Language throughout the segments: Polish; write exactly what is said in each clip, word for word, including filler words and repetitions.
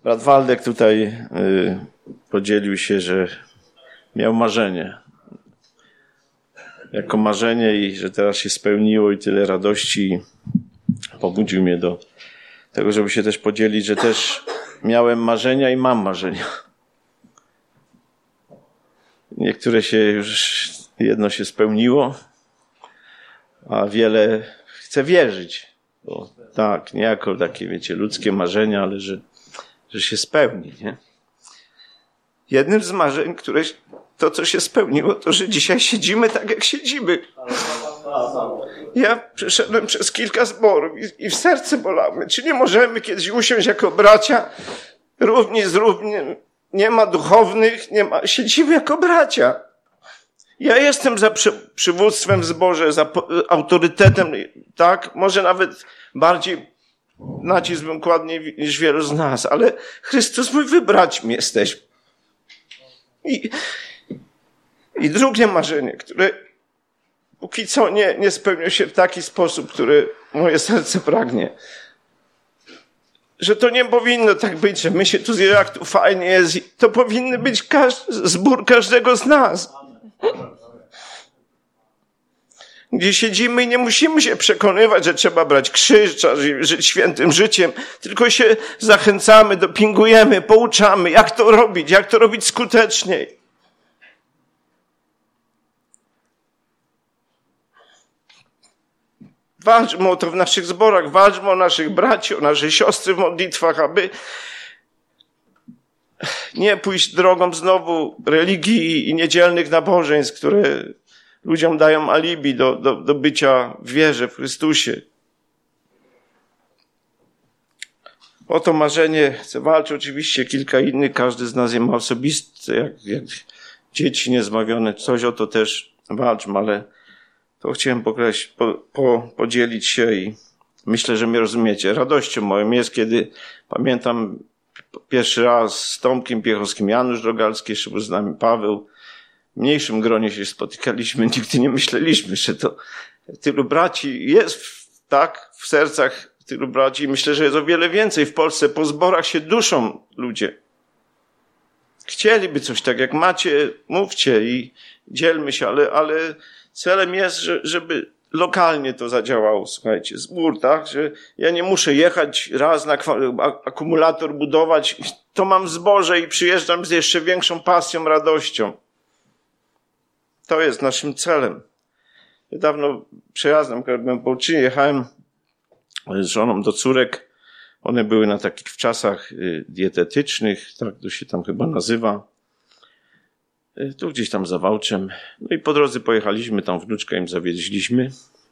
Brat Waldek tutaj y, podzielił się, że miał marzenie. Jako marzenie i że teraz się spełniło i tyle radości. Pobudził mnie do tego, żeby się też podzielić, że też miałem marzenia i mam marzenia. Niektóre się już, jedno się spełniło, a wiele chcę wierzyć. Bo tak, nie jako takie, wiecie, ludzkie marzenia, ale że, że się spełni, nie? Jednym z marzeń, które, to co się spełniło, to że dzisiaj siedzimy tak, jak siedzimy. Ja przeszedłem przez kilka zborów i, i w serce bolało. Czy nie możemy kiedyś usiąść jako bracia, równi z równym, nie ma duchownych, nie ma, siedzimy jako bracia. Ja jestem za przy, przywództwem w zborze, za po, autorytetem, tak? Może nawet bardziej nacisk bym kładł niż wielu z nas, ale Chrystus mój wybrać mi jesteśmy. I, I drugie marzenie, które póki co nie, nie spełniło się w taki sposób, który moje serce pragnie. Że to nie powinno tak być, że my się tu, jak tu fajnie jest, to powinny być każdy, zbór każdego z nas. Gdzie siedzimy i nie musimy się przekonywać, że trzeba brać krzyż, trzeba żyć świętym życiem, tylko się zachęcamy, dopingujemy, pouczamy, jak to robić, jak to robić skuteczniej. Walczmy o to w naszych zborach, walczmy o naszych braci, o nasze siostry w modlitwach, aby nie pójść drogą znowu religii i niedzielnych nabożeństw, które ludziom dają alibi do, do, do bycia w wierze w Chrystusie. O to marzenie chcę walczyć. Oczywiście kilka innych, każdy z nas je ma osobiste, jak, jak dzieci niezbawione. Coś o to też walczmy, ale to chciałem pokreślić, po, po, podzielić się i myślę, że mnie rozumiecie. Radością moją jest, kiedy pamiętam pierwszy raz z Tomkiem Piechowskim, Janusz Drogalski, jeszcze był z nami Paweł. W mniejszym gronie się spotykaliśmy, nigdy nie myśleliśmy, że to tylu braci jest, tak, w sercach tylu braci. Myślę, że jest o wiele więcej w Polsce. Po zborach się duszą ludzie. Chcieliby coś tak, jak macie, mówcie i dzielmy się, ale, ale celem jest, że, żeby lokalnie to zadziałało, słuchajcie, zbór, tak, że ja nie muszę jechać raz na akumulator budować, to mam w zborze i przyjeżdżam z jeszcze większą pasją, radością. To jest naszym celem. Niedawno przejazdem, kiedy byłem po uczynie, jechałem z żoną do córek. One były na takich wczasach dietetycznych, tak to się tam chyba nazywa. Tu gdzieś tam za Wałczem. No i po drodze pojechaliśmy, tam wnuczkę im zawieźliśmy.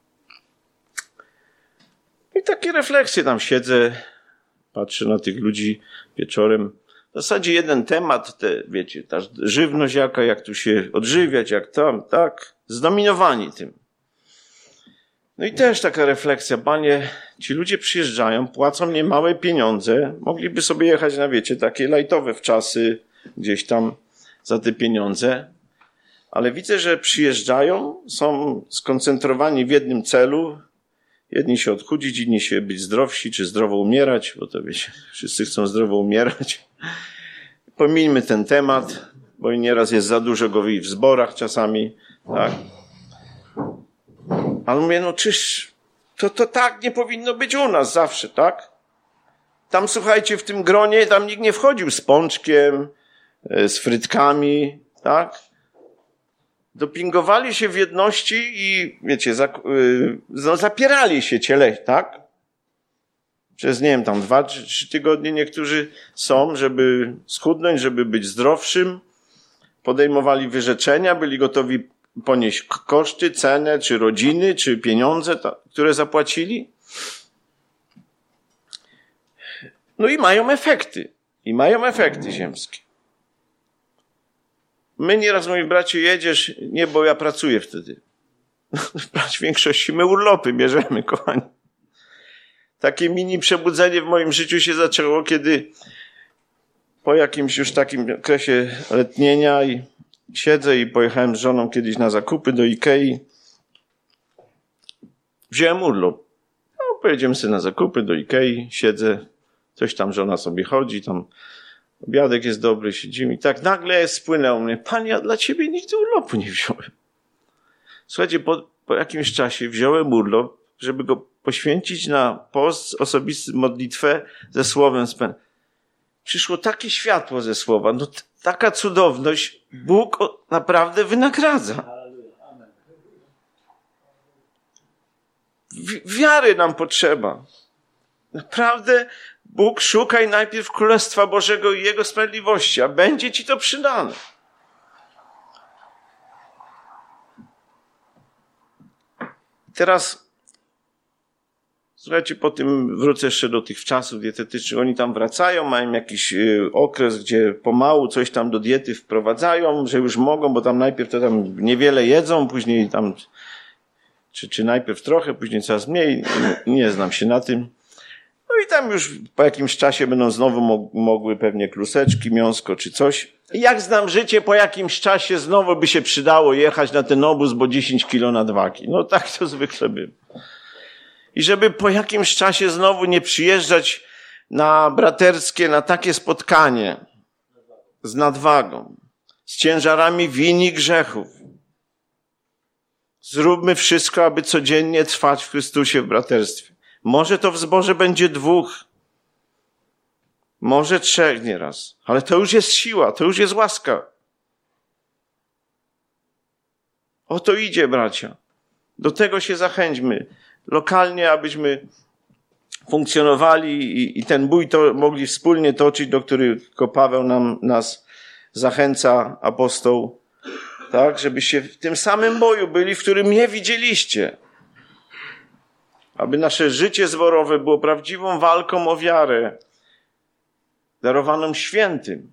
I takie refleksje, tam siedzę, patrzę na tych ludzi wieczorem. W zasadzie jeden temat, te, wiecie, ta żywność jaka, jak tu się odżywiać, jak tam, tak, zdominowani tym. No i też taka refleksja, panie, ci ludzie przyjeżdżają, płacą niemałe pieniądze, mogliby sobie jechać na, wiecie, takie lajtowe wczasy, gdzieś tam za te pieniądze, ale widzę, że przyjeżdżają, są skoncentrowani w jednym celu, jedni się odchudzić, inni się być zdrowsi, czy zdrowo umierać, bo to wiecie, wszyscy chcą zdrowo umierać. Pomijmy ten temat, bo nieraz jest za dużo go w zborach czasami, tak. Ale mówię, no czyż, to, to tak nie powinno być u nas zawsze, tak? Tam, słuchajcie, w tym gronie, tam nikt nie wchodził z pączkiem, z frytkami, tak? Dopingowali się w jedności i, wiecie, za, no, zapierali się ciele, tak? Przez, nie wiem, tam dwa, trzy, trzy tygodnie niektórzy są, żeby schudnąć, żeby być zdrowszym. Podejmowali wyrzeczenia, byli gotowi ponieść koszty, cenę, czy rodziny, czy pieniądze, które zapłacili. No i mają efekty. I mają efekty ziemskie. My nieraz, moi bracie, jedziesz, nie, bo ja pracuję wtedy. W większości my urlopy bierzemy, kochani. Takie mini przebudzenie w moim życiu się zaczęło, kiedy po jakimś już takim okresie letnienia i siedzę i pojechałem z żoną kiedyś na zakupy do Ikei. Wziąłem urlop. No, pojedziemy sobie na zakupy do Ikei, siedzę. Coś tam żona sobie chodzi, tam obiadek jest dobry, siedzimy. I tak nagle spłynęło mnie, Panie, ja dla ciebie nigdy urlopu nie wziąłem. Słuchajcie, po, po jakimś czasie wziąłem urlop, żeby go poświęcić na post, osobisty, modlitwę ze słowem spęd. Przyszło takie światło ze słowa, no t- taka cudowność, Bóg o, naprawdę wynagradza. Wi- wiary nam potrzeba. Naprawdę Bóg, szukaj najpierw Królestwa Bożego i Jego sprawiedliwości, a będzie ci to przydane. Teraz, słuchajcie, po tym wrócę jeszcze do tych czasów dietetycznych. Oni tam wracają, mają jakiś y, okres, gdzie pomału coś tam do diety wprowadzają, że już mogą, bo tam najpierw to tam niewiele jedzą, później tam, czy, czy najpierw trochę, później coraz mniej. Nie, nie znam się na tym. No i tam już po jakimś czasie będą znowu mo- mogły pewnie kluseczki, mięsko czy coś. I jak znam życie, po jakimś czasie znowu by się przydało jechać na ten obóz, bo dziesięć kilo nadwagi. No tak to zwykle by. I żeby po jakimś czasie znowu nie przyjeżdżać na braterskie, na takie spotkanie z nadwagą, z ciężarami win i grzechów. Zróbmy wszystko, aby codziennie trwać w Chrystusie w braterstwie. Może to w zborze będzie dwóch, może trzech nieraz, ale to już jest siła, to już jest łaska. O to idzie, bracia. Do tego się zachęćmy. Lokalnie, abyśmy funkcjonowali i, i ten bój to mogli wspólnie toczyć, do którego Paweł nam, nas zachęca, apostoł, tak, żebyście w tym samym boju byli, w którym mnie widzieliście. Aby nasze życie zborowe było prawdziwą walką o wiarę, darowaną świętym.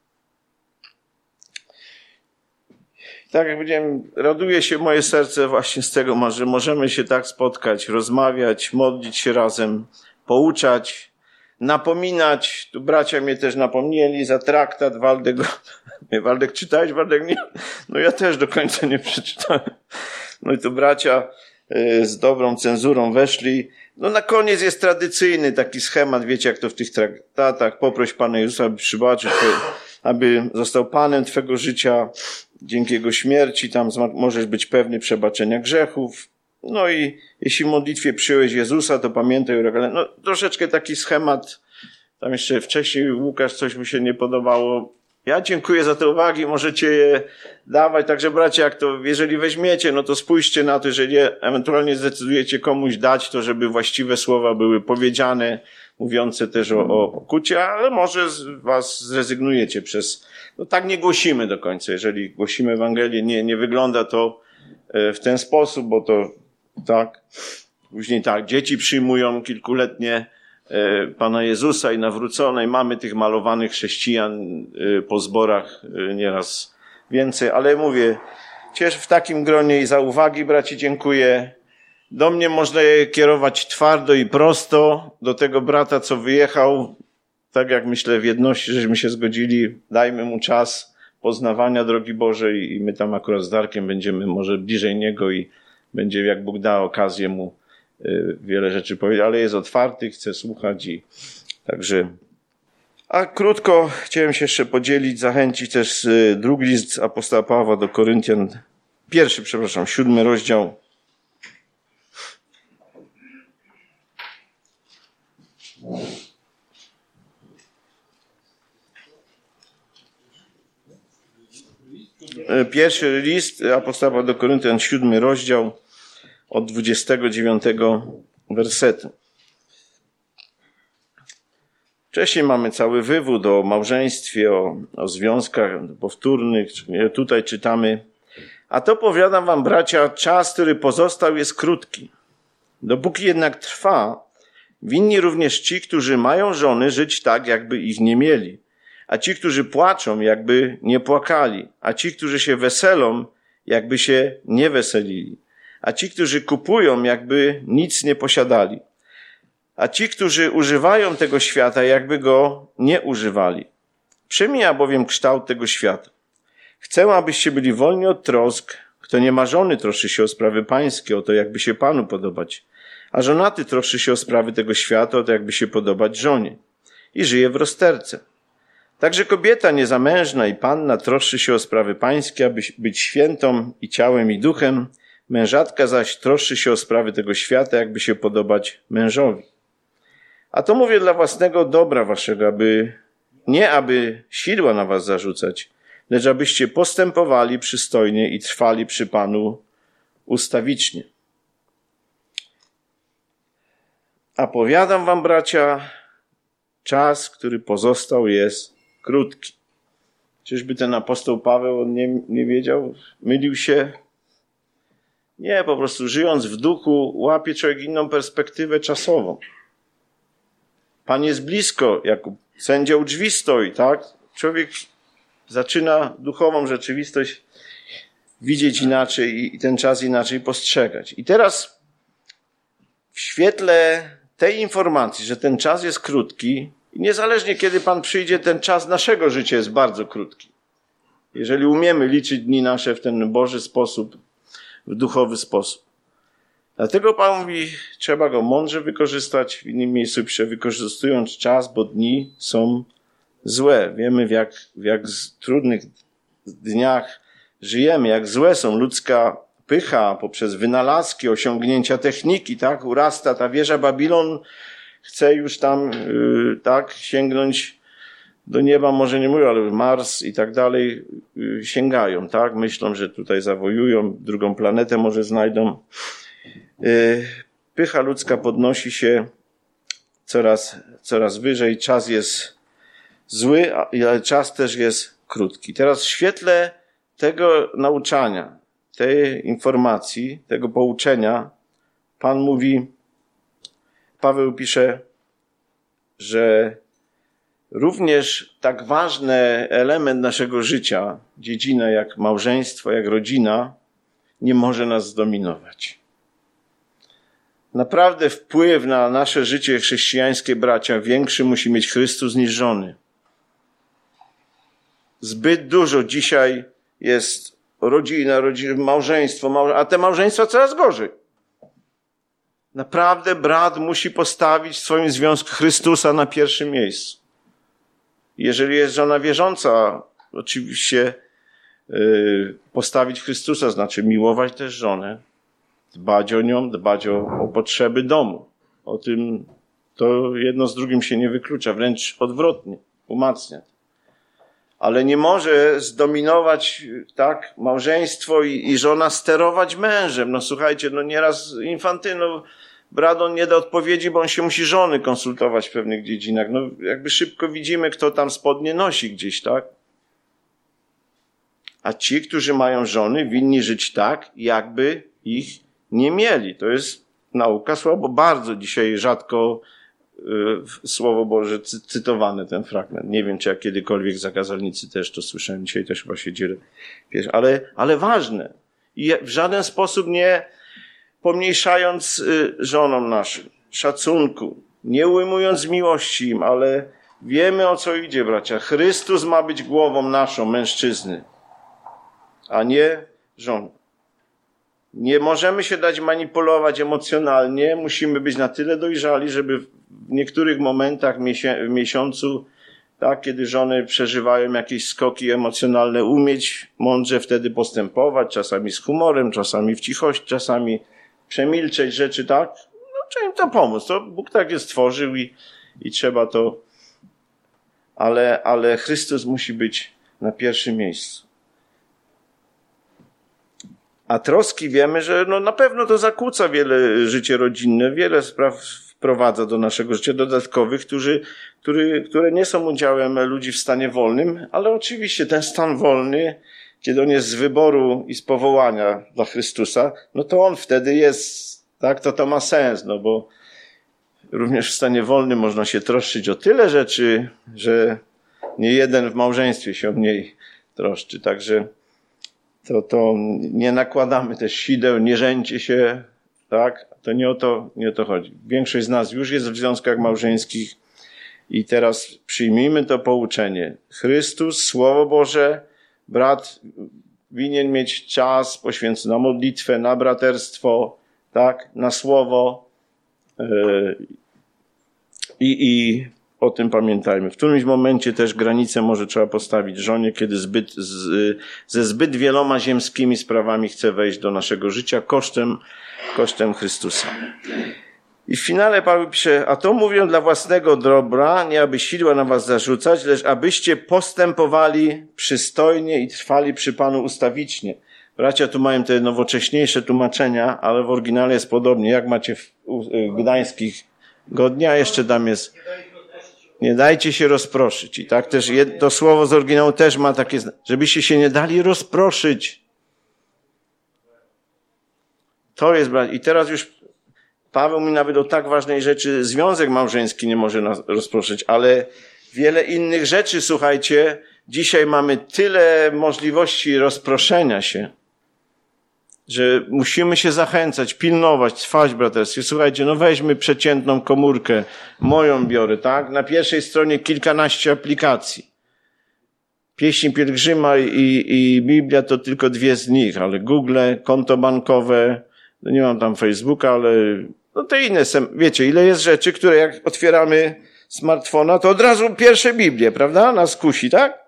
Tak jak powiedziałem, raduje się moje serce właśnie z tego, że możemy się tak spotkać, rozmawiać, modlić się razem, pouczać, napominać. Tu bracia mnie też napomnieli za traktat. Waldek, Waldek czytałeś? Waldek nie? No ja też do końca nie przeczytałem. No i tu bracia z dobrą cenzurą weszli. No na koniec jest tradycyjny taki schemat, wiecie jak to w tych traktatach. Poproś Pana Jezusa, aby przybaczył, aby został Panem Twego życia. Dzięki Jego śmierci tam możesz być pewny przebaczenia grzechów. No i jeśli w modlitwie przyjąłeś Jezusa, to pamiętaj o regale. No troszeczkę taki schemat. Tam jeszcze wcześniej Łukasz coś mu się nie podobało. Ja dziękuję za te uwagi, możecie je dawać. Także bracia, jak to, jeżeli weźmiecie, no to spójrzcie na to, jeżeli ewentualnie zdecydujecie komuś dać, to żeby właściwe słowa były powiedziane, mówiące też o, o pokucie, ale może z was zrezygnujecie przez, no tak nie głosimy do końca. Jeżeli głosimy Ewangelię, nie, nie wygląda to w ten sposób, bo to tak, później tak, dzieci przyjmują kilkuletnie Pana Jezusa i nawrócone, i mamy tych malowanych chrześcijan po zborach nieraz więcej, ale mówię, cieszę w takim gronie i za uwagi, braci, dziękuję. Do mnie można je kierować twardo i prosto, do tego brata, co wyjechał, tak jak myślę w jedności, żeśmy się zgodzili, dajmy mu czas poznawania drogi Bożej i my tam akurat z Darkiem będziemy może bliżej niego i będzie, jak Bóg da okazję mu wiele rzeczy powiedzieć, ale jest otwarty, chce słuchać i także. A krótko chciałem się jeszcze podzielić, zachęcić też drugi list apostoła Pawła do Koryntian, pierwszy, przepraszam, siódmy rozdział. Pierwszy list apostoła do Koryntian, siódmy rozdział, od dwudziestego dziewiątego wersetu. Wcześniej mamy cały wywód o małżeństwie, o, o związkach powtórnych. Tutaj czytamy: a to powiadam wam, bracia, czas, który pozostał, jest krótki. Dopóki jednak trwa, winni również ci, którzy mają żony, żyć tak, jakby ich nie mieli. A ci, którzy płaczą, jakby nie płakali. A ci, którzy się weselą, jakby się nie weselili. A ci, którzy kupują, jakby nic nie posiadali. A ci, którzy używają tego świata, jakby go nie używali. Przymija bowiem kształt tego świata. Chcę, abyście byli wolni od trosk. Kto nie ma żony, troszczy się o sprawy pańskie, o to, jakby się Panu podobać. A żonaty troszczy się o sprawy tego świata, o to, jakby się podobać żonie. i żyje w rozterce. Także kobieta niezamężna i panna troszczy się o sprawy pańskie, aby być świętą i ciałem i duchem, mężatka zaś troszczy się o sprawy tego świata, jakby się podobać mężowi. A to mówię dla własnego dobra waszego, aby nie aby sidła na was zarzucać, lecz abyście postępowali przystojnie i trwali przy Panu ustawicznie. A powiadam wam, bracia, czas, który pozostał, jest krótki. Czyżby ten apostoł Paweł on nie, nie wiedział? Mylił się? Nie, po prostu żyjąc w duchu łapie człowiek inną perspektywę czasową. Pan jest blisko, jak sędzia u drzwi stoi, tak? Człowiek zaczyna duchową rzeczywistość widzieć inaczej i ten czas inaczej postrzegać. I teraz w świetle tej informacji, że ten czas jest krótki i niezależnie kiedy Pan przyjdzie, ten czas naszego życia jest bardzo krótki. Jeżeli umiemy liczyć dni nasze w ten Boży sposób, w duchowy sposób. Dlatego Pan mówi, trzeba go mądrze wykorzystać. W innym miejscu pisze, wykorzystując czas, bo dni są złe. Wiemy, w jak, w jak trudnych dniach żyjemy, jak złe są ludzka pycha poprzez wynalazki, osiągnięcia techniki, tak? Urasta ta wieża Babilon, chce już tam, yy, tak, sięgnąć do nieba, może nie mówią, ale Mars i tak dalej yy, sięgają, tak? Myślą, że tutaj zawojują, drugą planetę może znajdą. Yy, pycha ludzka podnosi się coraz, coraz wyżej, czas jest zły, ale czas też jest krótki. Teraz w świetle tego nauczania, tej informacji, tego pouczenia, Pan mówi, Paweł pisze, że również tak ważny element naszego życia, dziedzina jak małżeństwo, jak rodzina, nie może nas zdominować. Naprawdę wpływ na nasze życie chrześcijańskie, bracia, większy musi mieć Chrystus niż żony. Zbyt dużo dzisiaj jest rodzina, rodzina małżeństwo, małże... a te małżeństwa coraz gorzej. Naprawdę brat musi postawić w swoim związku Chrystusa na pierwszym miejscu. Jeżeli jest żona wierząca, oczywiście yy, postawić Chrystusa znaczy miłować też żonę, dbać o nią, dbać o, o potrzeby domu. O tym to jedno z drugim się nie wyklucza, wręcz odwrotnie, umacnia. Ale nie może zdominować tak małżeństwo i, i żona sterować mężem. No słuchajcie, no nieraz infantyno, brat on nie da odpowiedzi, bo on się musi żony konsultować w pewnych dziedzinach. No jakby szybko widzimy, kto tam spodnie nosi gdzieś, tak? A ci, którzy mają żony, winni żyć tak, jakby ich nie mieli. To jest nauka słabo, bardzo dzisiaj rzadko y, Słowo Boże cy, cytowane ten fragment. Nie wiem, czy ja kiedykolwiek za kazalnicy też to słyszałem. Dzisiaj też chyba się dzielę. Ale, ale ważne. I w żaden sposób nie pomniejszając y, żonom naszym szacunku, nie ujmując miłości im, ale wiemy, o co idzie, bracia. Chrystus ma być głową naszą, mężczyzny, a nie żon. Nie możemy się dać manipulować emocjonalnie. Musimy być na tyle dojrzali, żeby w niektórych momentach w miesiącu, tak, kiedy żony przeżywają jakieś skoki emocjonalne, umieć mądrze wtedy postępować, czasami z humorem, czasami w cichości, czasami przemilczeć rzeczy, tak? No, trzeba im to pomóc. To Bóg tak je stworzył i, i trzeba to... Ale, ale Chrystus musi być na pierwszym miejscu. A troski wiemy, że no na pewno to zakłóca wiele życie rodzinne, wiele spraw wprowadza do naszego życia dodatkowych, którzy, który, które nie są udziałem ludzi w stanie wolnym, ale oczywiście ten stan wolny, kiedy on jest z wyboru i z powołania dla Chrystusa, no to on wtedy jest, tak, to to ma sens, no bo również w stanie wolnym można się troszczyć o tyle rzeczy, że nie jeden w małżeństwie się o mniej troszczy, także to, to nie nakładamy też sideł, nie rzęcie się, tak? To nie o to, nie o to chodzi. Większość z nas już jest w związkach małżeńskich i teraz przyjmijmy to pouczenie. Chrystus, Słowo Boże, brat winien mieć czas poświęcony na modlitwę, na braterstwo, tak? Na Słowo yy, i, i o tym pamiętajmy. W którymś momencie też granicę może trzeba postawić żonie, kiedy zbyt, z, ze zbyt wieloma ziemskimi sprawami chce wejść do naszego życia kosztem, kosztem Chrystusa. I w finale Paweł pisze, a to mówią dla własnego dobra, nie aby sidła na was zarzucać, lecz abyście postępowali przystojnie i trwali przy Panu ustawicznie. Bracia tu mają te nowocześniejsze tłumaczenia, ale w oryginale jest podobnie. Jak macie w gdańskich godnia, jeszcze tam jest nie dajcie się rozproszyć. I tak też to słowo z oryginału też ma takie, żebyście się nie dali rozproszyć. To jest, i teraz już Paweł mi nawet o tak ważnej rzeczy, związek małżeński nie może nas rozproszyć, ale wiele innych rzeczy, słuchajcie, dzisiaj mamy tyle możliwości rozproszenia się, że musimy się zachęcać, pilnować, trwać w braterstwie. Słuchajcie, no weźmy przeciętną komórkę, moją biorę, tak? Na pierwszej stronie kilkanaście aplikacji. Pieśń Pielgrzyma i, i Biblia to tylko dwie z nich, ale Google, konto bankowe, no nie mam tam Facebooka, ale no te inne, wiecie, ile jest rzeczy, które jak otwieramy smartfona, to od razu pierwsze Biblie, prawda? Nas kusi, tak?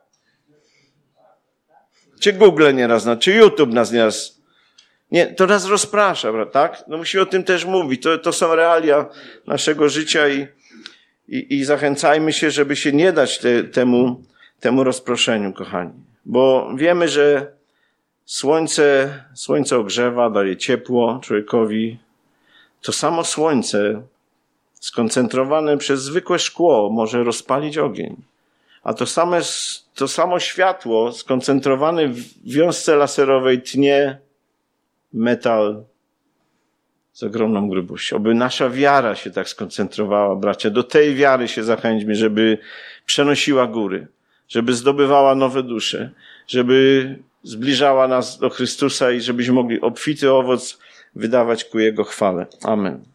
Czy Google nieraz, czy YouTube nas nieraz, nie, to nas rozprasza, tak? No musimy o tym też mówić. To, to są realia naszego życia i, i, i zachęcajmy się, żeby się nie dać te, temu, temu rozproszeniu, kochani. Bo wiemy, że słońce, słońce ogrzewa, daje ciepło człowiekowi. To samo słońce skoncentrowane przez zwykłe szkło może rozpalić ogień. A to same, to samo światło skoncentrowane w wiązce laserowej tnie metal z ogromną grubością. Oby nasza wiara się tak skoncentrowała, bracia. Do tej wiary się zachęćmy, żeby przenosiła góry, żeby zdobywała nowe dusze, żeby zbliżała nas do Chrystusa i żebyśmy mogli obfity owoc wydawać ku Jego chwale. Amen.